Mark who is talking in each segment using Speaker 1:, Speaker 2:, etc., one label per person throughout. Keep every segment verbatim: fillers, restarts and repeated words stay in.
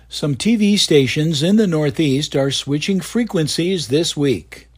Speaker 1: Some T V stations in the Northeast are switching frequencies this week.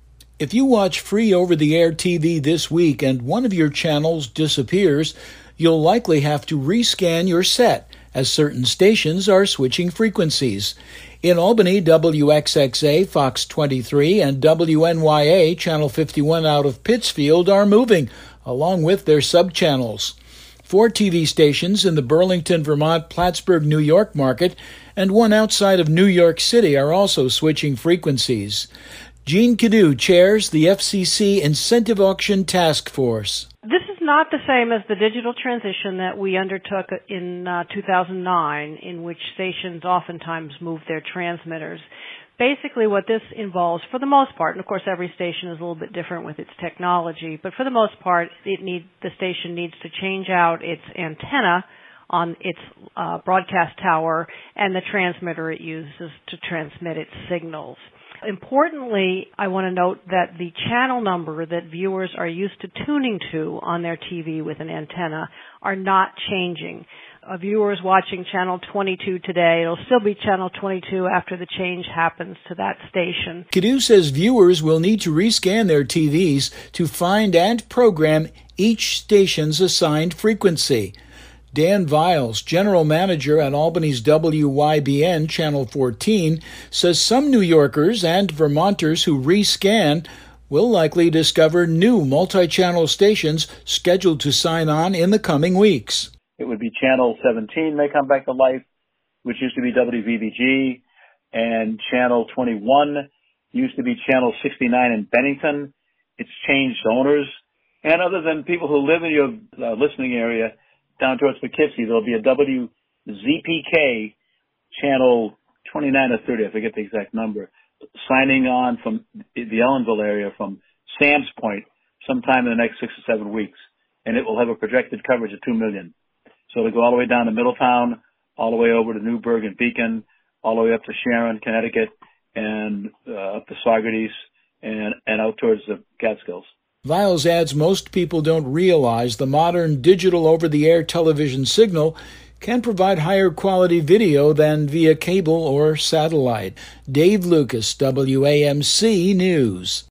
Speaker 1: If you watch free over-the-air T V this week and one of your channels disappears, you'll likely have to rescan your set, as certain stations are switching frequencies. In Albany, W X X A, Fox twenty-three, and W N Y A, Channel fifty-one out of Pittsfield, are moving, along with their sub-channels. Four T V stations in the Burlington, Vermont, Plattsburgh, New York market and one outside of New York City are also switching frequencies. Jean Cadieux chairs the F C C Incentive Auction Task Force.
Speaker 2: This is not the same as the digital transition that we undertook in uh, two thousand nine, in which stations oftentimes moved their transmitters. Basically what this involves, for the most part, and of course every station is a little bit different with its technology, but for the most part, it need, the station needs to change out its antenna on its uh, broadcast tower and the transmitter it uses to transmit its signals. Importantly, I want to note that the channel number that viewers are used to tuning to on their T V with an antenna are not changing. A viewer is watching channel twenty-two today. It'll still be channel twenty-two after the change happens to that station.
Speaker 1: Cadieux says viewers will need to rescan their T Vs to find and program each station's assigned frequency. Dan Viles, general manager at Albany's W Y B N Channel fourteen, says some New Yorkers and Vermonters who rescan will likely discover new multi-channel stations scheduled to sign on in the coming weeks.
Speaker 3: It would be Channel seventeen may come back to life, which used to be W V B G, and Channel twenty-one used to be Channel sixty-nine in Bennington. It's changed owners. And other than people who live in your uh, listening area down towards Poughkeepsie, there'll be a W Z P K Channel twenty-nine or thirty, I forget the exact number, signing on from the Ellenville area from Sam's Point sometime in the next six or seven weeks. And it will have a projected coverage of two million. So it'll go all the way down to Middletown, all the way over to Newburgh and Beacon, all the way up to Sharon, Connecticut, and uh, up to Saugerties, and, and out towards the Catskills.
Speaker 1: Viles adds most people don't realize the modern digital over-the-air television signal can provide higher quality video than via cable or satellite. Dave Lucas, W A M C News.